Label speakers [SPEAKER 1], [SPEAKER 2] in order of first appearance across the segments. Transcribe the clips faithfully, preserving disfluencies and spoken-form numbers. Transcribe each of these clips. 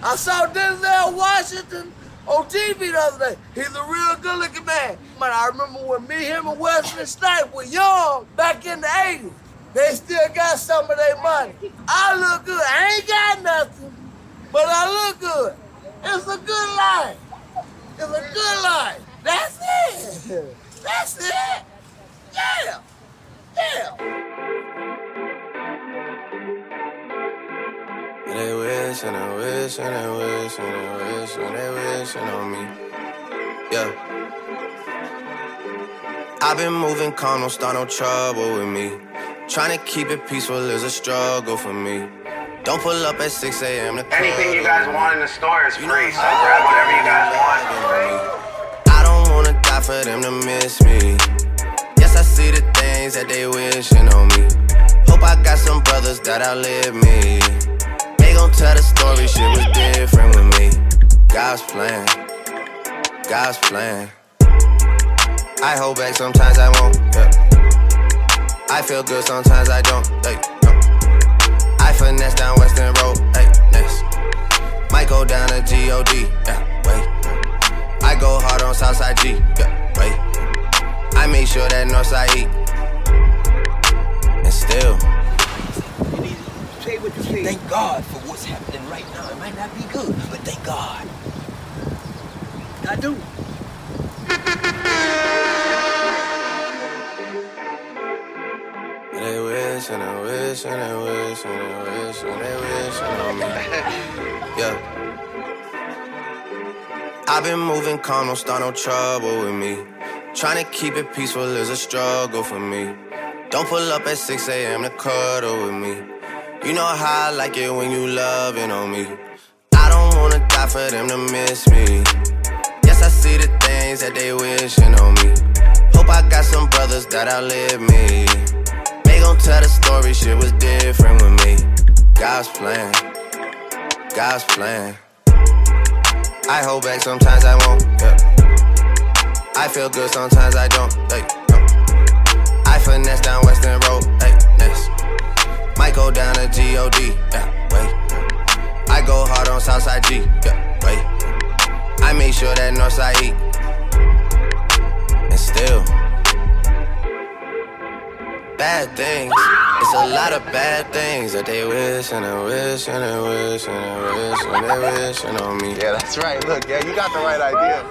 [SPEAKER 1] I saw Denzel Washington on T V the other day. He's a real good-looking man. Man, I remember when me, him, and Wesley Snipes were young back in the eighties. They still got some of their money. I look good. I ain't got nothing, but I look good. It's a good life. It's a good life. That's it. That's it. Yeah. Yeah.
[SPEAKER 2] They wish and they wish and they wish and they wish and they wishing on me. Yeah. I've been moving calm, don't start no trouble with me. Trying to keep it peaceful is a struggle for me. Don't pull up at six a.m. to
[SPEAKER 3] anything you guys want in the store is free, so grab whatever you guys want.
[SPEAKER 2] I don't wanna die for them to miss me. Yes, I see the things that they wishing on me. Hope I got some brothers that outlive me. They gon' tell the story, shit was different with me. God's plan, God's plan. I hold back, sometimes I won't, yeah. I feel good, sometimes I don't, hey, no. I finesse down Western Road, hey, next. Might go down to G O D, yeah, wait. I go hard on Southside G, yeah, wait. I make sure that Northside eat. And still
[SPEAKER 4] say what you say. Thank God for what's happening right now. It might not be good, but thank God. I do.
[SPEAKER 2] They wish and they wish and they wish and they wish and they wish on me. Yeah. I've been moving calm, don't start no trouble with me. Trying to keep it peaceful is a struggle for me. Don't pull up at six a.m. to cuddle with me. You know how I like it when you loving on me. I don't wanna die for them to miss me. Yes, I see the things that they wishing on me. Hope I got some brothers that outlive me. They gon' tell the story, shit was different with me. God's plan, God's plan. I hold back, sometimes I won't, yeah. I feel good, sometimes I don't, hey, no. I finesse down Western Road, hey, next. Might go down to G O D, yeah, wait. I go hard on Southside G, yeah, wait. I make sure that Northside eat. And still bad things, it's a lot of bad things that they wish and they wish and they wish and they wish and they wishing on me.
[SPEAKER 3] Yeah, that's right. Look, yeah, you got the right idea.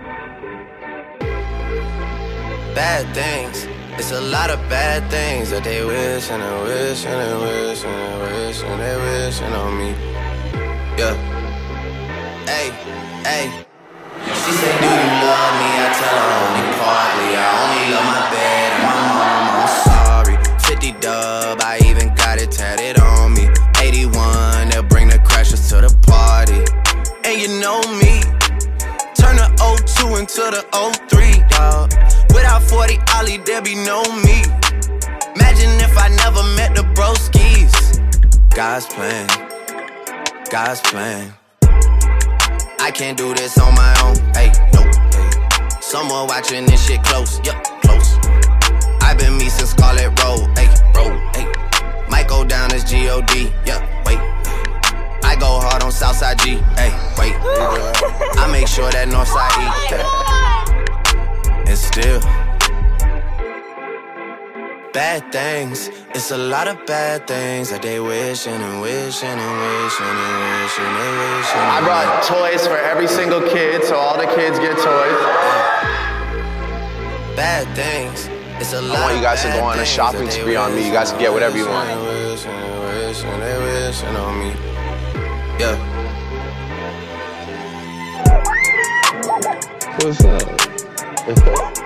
[SPEAKER 2] Bad things, it's a lot of bad things that they wish and they wish and they wish and they wish and they wishing on me. Yeah. Hey, hey. She said, do you love me? I tell her only partly. I only love my bed and my mom. I'm sorry. fifty dub, I even got it tatted on me. eighty-one, they'll bring the crashers to the party. And you know me, turn the oh two into the oh three, dawg. Without forty Ollie, there be no me. Imagine if I never met the broskies. God's plan, God's plan. I can't do this on my own, hey, nope, hey. Someone watching this shit close, yup, close. I've been me since Scarlet Road, hey, road, hey. Might go down as G O D, yup, wait. I go hard on Southside G, hey, wait. I make sure that Northside eat, hey. And still bad things, it's a lot of bad things that they wishing and wishing and wishing and wishing and wishing.
[SPEAKER 3] I brought toys for every single kid, so all the kids get toys.
[SPEAKER 2] Bad things, it's a lot.
[SPEAKER 3] I want you guys to go on a shopping spree on me. You guys can get whatever you want.
[SPEAKER 2] Wishing and wishing and they wishing on me. Yeah.
[SPEAKER 5] What's up?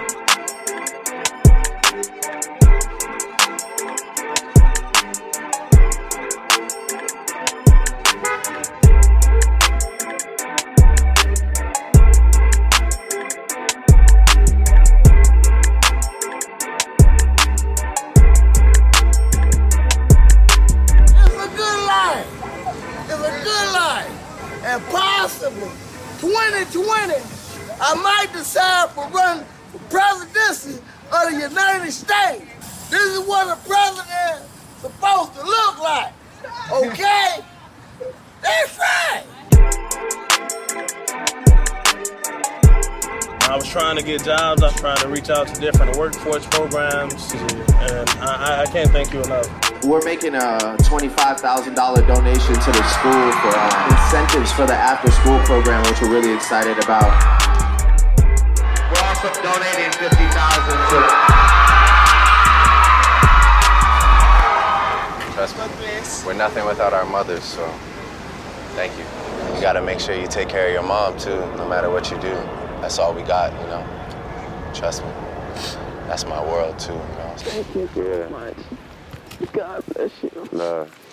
[SPEAKER 1] And possibly twenty twenty, I might decide for running for presidency of the United States. This is what a president is supposed to look like, okay? That's right.
[SPEAKER 6] I was trying to get jobs, I was trying to reach out to different workforce programs, and I, I can't thank you enough.
[SPEAKER 7] We're making a twenty-five thousand dollars donation to the school for uh, incentives for the after-school program, which we're really excited about.
[SPEAKER 3] We're also donating fifty thousand dollars to...
[SPEAKER 2] Trust me, we're nothing without our mothers, so thank you. You gotta make sure you take care of your mom, too, no matter what you do. That's all we got, you know? Trust me. That's my world, too, you know?
[SPEAKER 5] Thank you so much. God bless you. Love.